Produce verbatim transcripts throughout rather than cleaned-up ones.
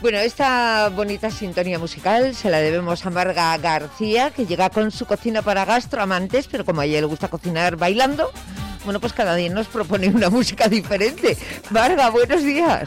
Bueno, esta bonita sintonía musical se la debemos a Marga García, que llega con su cocina para gastroamantes, pero como a ella le gusta cocinar bailando, bueno, pues cada día nos propone una música diferente. Marga, buenos días.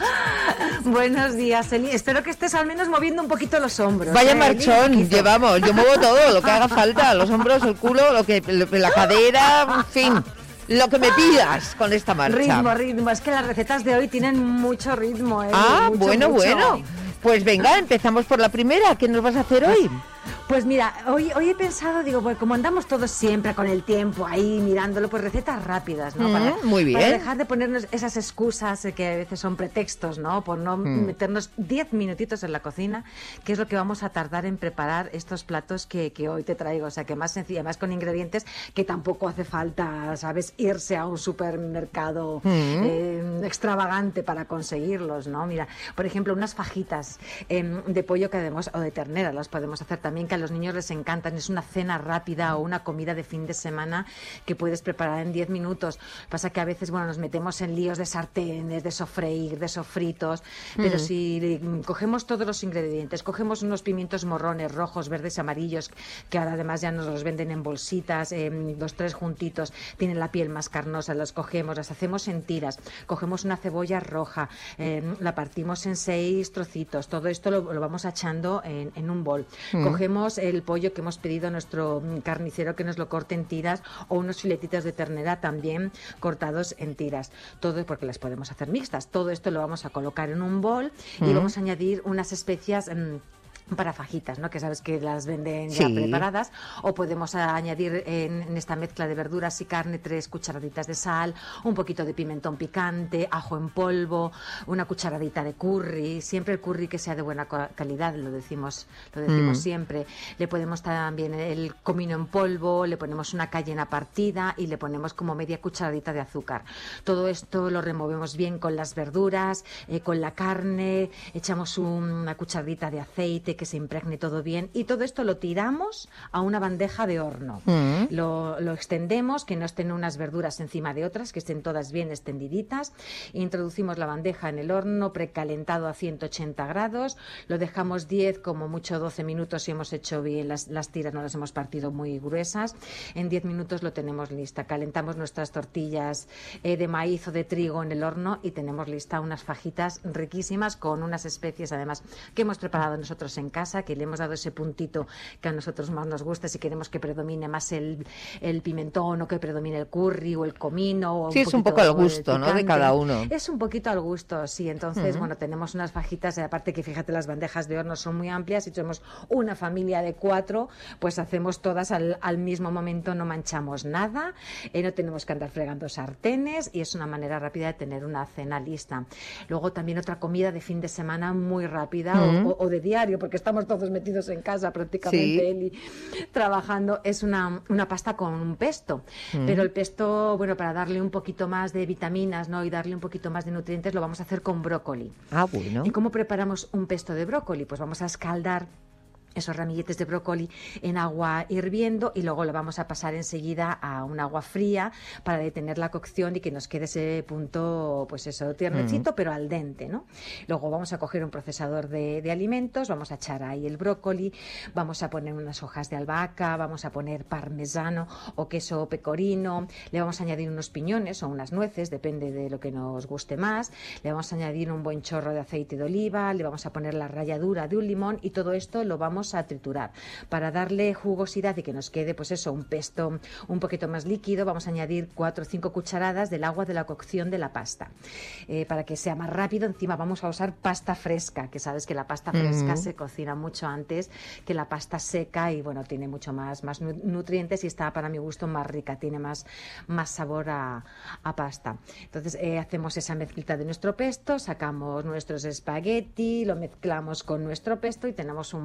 Buenos días, Eli. Espero que estés al menos moviendo un poquito los hombros. Vaya ¿eh, marchón, Eli? llevamos. Yo muevo todo, lo que haga falta, los hombros, el culo, lo que, la cadera, en fin. Lo que me pidas con esta marcha. Ritmo, ritmo. Es que las recetas de hoy tienen mucho ritmo, Eli. Ah, mucho, bueno, mucho. bueno. Pues venga, empezamos por la primera. ¿Qué nos vas a hacer hoy? Pues mira, hoy, hoy he pensado, digo, pues como andamos todos siempre con el tiempo ahí mirándolo, pues recetas rápidas, ¿no? Mm, para, muy bien. Para dejar de ponernos esas excusas eh, que a veces son pretextos, ¿no? Por no mm. meternos diez minutitos en la cocina, que es lo que vamos a tardar en preparar estos platos que, que hoy te traigo. O sea, que más sencilla, más con ingredientes que tampoco hace falta, ¿sabes? Irse a un supermercado mm. eh, extravagante para conseguirlos, ¿no? Mira, por ejemplo, unas fajitas eh, de pollo que además, o de ternera, las podemos hacer también, que a los niños les encantan. Es una cena rápida o una comida de fin de semana que puedes preparar en diez minutos. Pasa que a veces, bueno, nos metemos en líos de sartenes, de sofreír, de sofritos, mm. pero si cogemos todos los ingredientes, cogemos unos pimientos morrones, rojos, verdes, amarillos, que ahora además ya nos los venden en bolsitas, eh, los tres juntitos, tienen la piel más carnosa, los cogemos, las hacemos en tiras, cogemos una cebolla roja, eh, la partimos en seis trocitos, todo esto lo, lo vamos echando en, en un bol. Mm. Cogemos el pollo que hemos pedido a nuestro carnicero que nos lo corte en tiras, o unos filetitos de ternera también cortados en tiras. Todo porque las podemos hacer mixtas. Todo esto lo vamos a colocar en un bol y mm. vamos a añadir unas especias mmm, para fajitas, ¿no? Que sabes que las venden ya sí. preparadas, o podemos añadir en, en esta mezcla de verduras y carne tres cucharaditas de sal, un poquito de pimentón picante, ajo en polvo, una cucharadita de curry, siempre el curry que sea de buena calidad, lo decimos, lo decimos mm. siempre. Le ponemos también el comino en polvo, le ponemos una cayena partida y le ponemos como media cucharadita de azúcar. Todo esto lo removemos bien con las verduras, eh, con la carne, echamos un, una cucharadita de aceite, que se impregne todo bien, y todo esto lo tiramos a una bandeja de horno. Mm. Lo, lo extendemos, que no estén unas verduras encima de otras, que estén todas bien extendiditas. Introducimos la bandeja en el horno precalentado a ciento ochenta grados, lo dejamos diez, como mucho doce minutos si hemos hecho bien las, las tiras, no las hemos partido muy gruesas. En diez minutos lo tenemos lista. Calentamos nuestras tortillas eh, de maíz o de trigo en el horno y tenemos lista unas fajitas riquísimas con unas especies además que hemos preparado nosotros en casa, que le hemos dado ese puntito que a nosotros más nos gusta, si queremos que predomine más el, el pimentón, o que predomine el curry o el comino, o sí, un es un poco al gusto, ¿no?, de cada uno. Es un poquito al gusto, sí. Entonces, uh-huh. bueno, tenemos unas fajitas, y aparte que fíjate, las bandejas de horno son muy amplias, y somos una familia de cuatro, pues hacemos todas al, al mismo momento, no manchamos nada, eh, no tenemos que andar fregando sartenes, y es una manera rápida de tener una cena lista. Luego también otra comida de fin de semana muy rápida, uh-huh. o, o de diario, porque estamos todos metidos en casa prácticamente, sí. Eli, trabajando, es una, una pasta con un pesto. Mm. Pero el pesto, bueno, para darle un poquito más de vitaminas, ¿no?, y darle un poquito más de nutrientes, lo vamos a hacer con brócoli. Ah, bueno. ¿Y cómo preparamos un pesto de brócoli? Pues vamos a escaldar esos ramilletes de brócoli en agua hirviendo, y luego lo vamos a pasar enseguida a un agua fría para detener la cocción y que nos quede ese punto, pues eso, tiernecito, mm. pero al dente, ¿no? Luego vamos a coger un procesador de, de alimentos, vamos a echar ahí el brócoli, vamos a poner unas hojas de albahaca, vamos a poner parmesano o queso pecorino, le vamos a añadir unos piñones o unas nueces, depende de lo que nos guste más, le vamos a añadir un buen chorro de aceite de oliva, le vamos a poner la ralladura de un limón, y todo esto lo vamos a triturar para darle jugosidad y que nos quede, pues eso, un pesto un poquito más líquido. Vamos a añadir cuatro o cinco cucharadas del agua de la cocción de la pasta, eh, para que sea más rápido. Encima vamos a usar pasta fresca, que sabes que la pasta fresca uh-huh. se cocina mucho antes que la pasta seca, y bueno, tiene mucho más, más nutrientes, y está, para mi gusto, más rica, tiene más, más sabor a, a pasta. Entonces eh, hacemos esa mezclita de nuestro pesto, sacamos nuestros espagueti, lo mezclamos con nuestro pesto y tenemos un plato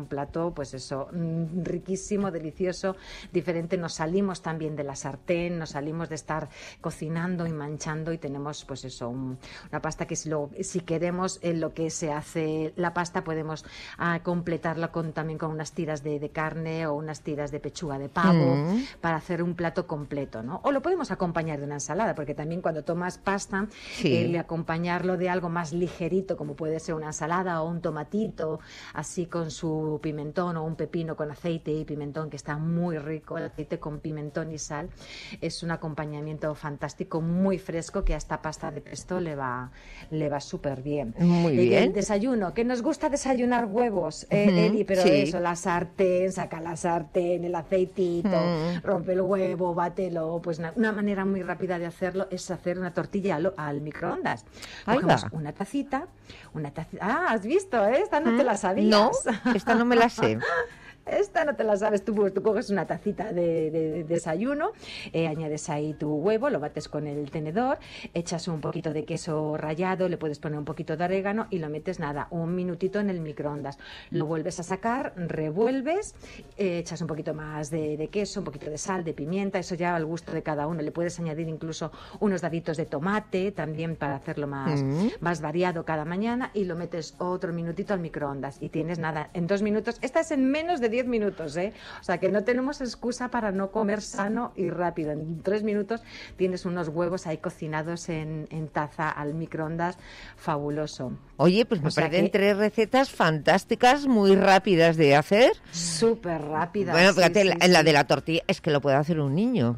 plato, pues eso, riquísimo, delicioso, diferente. Nos salimos también de la sartén, nos salimos de estar cocinando y manchando y tenemos pues eso, un, una pasta que si, lo, si queremos en lo que se hace la pasta podemos ah, completarla con, también con unas tiras de, de carne o unas tiras de pechuga de pavo mm. para hacer un plato completo, ¿no? O lo podemos acompañar de una ensalada, porque también cuando tomas pasta, sí. el acompañarlo de algo más ligerito, como puede ser una ensalada o un tomatito, así con su pimentón o un pepino con aceite y pimentón, que está muy rico, el aceite con pimentón y sal, es un acompañamiento fantástico, muy fresco, que a esta pasta de pesto le va, le va súper bien. Muy bien. El desayuno, que nos gusta desayunar huevos, eh, uh-huh, Eli, pero sí. eso, la sartén, saca la sartén, el aceitito, uh-huh. rompe el huevo, bátelo, pues una, una manera muy rápida de hacerlo es hacer una tortilla al, al microondas. Cogemos una tacita, una tacita, ah, has visto, ¿eh? Esta no ¿Mm? te la sabías. No, esta no me la sé. Esta no te la sabes tú, pues tú coges una tacita de, de, de desayuno, eh, añades ahí tu huevo, lo bates con el tenedor, echas un poquito de queso rallado, le puedes poner un poquito de orégano y lo metes, nada, un minutito en el microondas. Lo vuelves a sacar, revuelves, eh, echas un poquito más de, de queso, un poquito de sal, de pimienta, eso ya al gusto de cada uno. Le puedes añadir incluso unos daditos de tomate también para hacerlo más, mm. más variado cada mañana y lo metes otro minutito al microondas y tienes, nada, en dos minutos. Esta es en menos de diez minutos, ¿eh? O sea que no tenemos excusa para no comer sano y rápido. En tres minutos tienes unos huevos ahí cocinados en, en taza al microondas, fabuloso. Oye, pues me parecen que... tres recetas fantásticas, muy rápidas de hacer. Súper rápidas. Bueno, fíjate, sí, la, sí, en la sí. de la tortilla es que lo puede hacer un niño.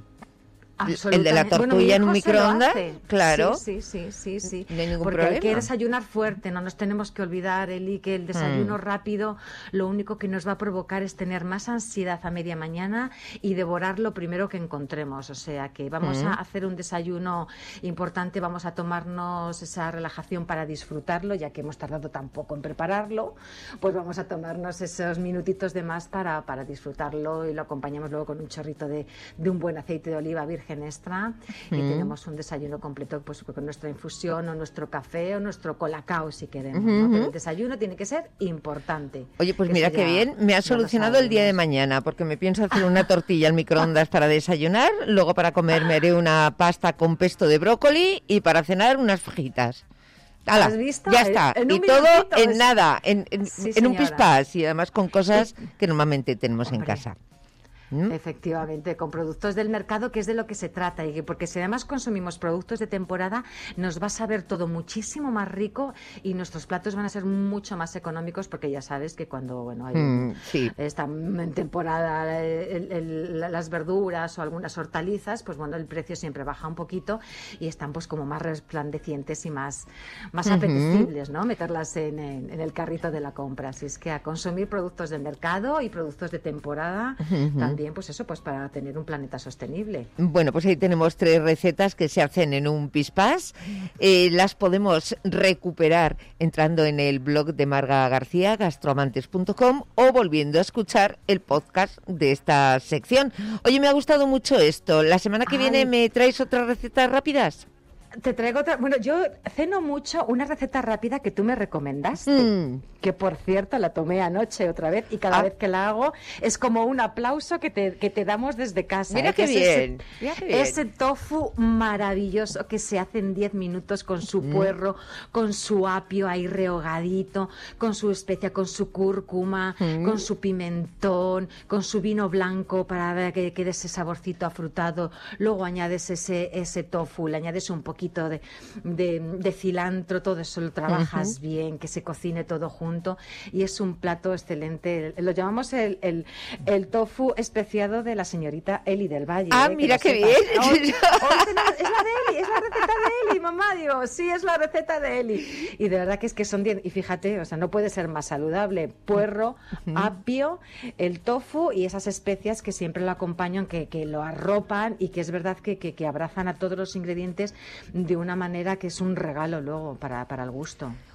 El de la tortilla bueno, en un microondas, claro. Sí, sí, sí, sí, sí. No hay ningún Porque problema. hay que desayunar fuerte, no nos tenemos que olvidar, Eli, que el desayuno mm. rápido lo único que nos va a provocar es tener más ansiedad a media mañana y devorar lo primero que encontremos. O sea, que vamos mm. a hacer un desayuno importante, vamos a tomarnos esa relajación para disfrutarlo, ya que hemos tardado tan poco en prepararlo, pues vamos a tomarnos esos minutitos de más para, para disfrutarlo y lo acompañamos luego con un chorrito de, de un buen aceite de oliva virgen extra y mm. tenemos un desayuno completo pues con nuestra infusión o nuestro café o nuestro colacao si queremos, uh-huh. ¿no? Pero el desayuno tiene que ser importante. Oye, pues mira qué bien, me ha solucionado el día de mañana porque me pienso hacer una tortilla al microondas para desayunar, luego para comer me haré una pasta con pesto de brócoli y para cenar unas fajitas. ¡Hala! ¿Has visto? Ya está, en y todo en es... nada, en, en, sí, en un pispás y además con cosas que normalmente tenemos Hombre. en casa. ¿Mm? Efectivamente, con productos del mercado, que es de lo que se trata, y que porque si además consumimos productos de temporada, nos va a saber todo muchísimo más rico y nuestros platos van a ser mucho más económicos, porque ya sabes que cuando bueno hay mm, sí. están en temporada el, el, las verduras o algunas hortalizas, pues bueno, el precio siempre baja un poquito y están pues como más resplandecientes y más, más uh-huh. apetecibles, ¿no? Meterlas en, en, en el carrito de la compra. Así es que a consumir productos del mercado y productos de temporada uh-huh. también, pues eso, pues para tener un planeta sostenible. Bueno, pues ahí tenemos tres recetas que se hacen en un pispás. Eh, las podemos recuperar entrando en el blog de Marga García, gastroamantes punto com, o volviendo a escuchar el podcast de esta sección. Oye, me ha gustado mucho esto. La semana que Ay. viene me traes otras recetas rápidas. Te traigo otra. Bueno, yo ceno mucho una receta rápida que tú me recomendaste, mm. que por cierto la tomé anoche otra vez y cada ah. vez que la hago es como un aplauso que te, que te damos desde casa. Mira, ¿eh? qué que bien. Ese, Mira qué bien. Ese tofu maravilloso que se hace en diez minutos con su puerro, mm. con su apio ahí rehogadito, con su especia, con su cúrcuma, mm. con su pimentón, con su vino blanco para que quede ese saborcito afrutado. Luego añades ese, ese tofu, le añades un poquito De, de, de cilantro, todo eso lo trabajas uh-huh. bien, que se cocine todo junto y es un plato excelente. Lo llamamos el, el, el tofu especiado de la señorita Eli del Valle. Ah, ¿eh? mira qué sepas. bien. Hoy, hoy tenemos, es la de Eli, es la receta de Eli, mamá, digo, sí, es la receta de Eli. Y de verdad que es que son diez, y fíjate, o sea, no puede ser más saludable. Puerro, uh-huh. apio, el tofu y esas especias que siempre lo acompañan, que, que lo arropan y que es verdad que, que, que abrazan a todos los ingredientes de una manera que es un regalo luego para, para el gusto.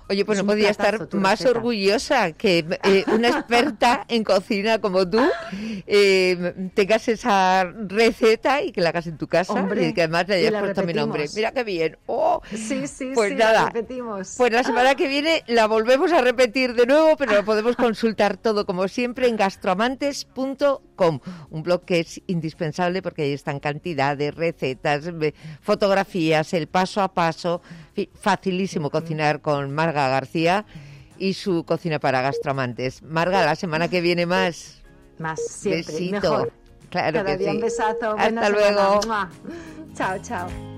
Oye, pues Es no un podía platazo, estar tu más receta. orgullosa que eh, una experta en cocina como tú eh, tengas esa receta y que la hagas en tu casa Hombre, y que además le y hayas la puesto mi nombre. repetimos. Mira qué bien. Oh, Sí, sí, pues sí, nada, la repetimos. pues la semana que viene la volvemos a repetir de nuevo, pero lo podemos consultar todo como siempre en gastroamantes punto com, un blog que es indispensable porque ahí están cantidad de recetas, fotografías, el paso a paso, facilísimo cocinar con Marga García y su cocina para gastroamantes. Marga, la semana que viene más. Más siempre, Besito. mejor. Claro Cada que día sí. un besazo. Hasta Buena luego. semana. ¡Mua! Chao, chao.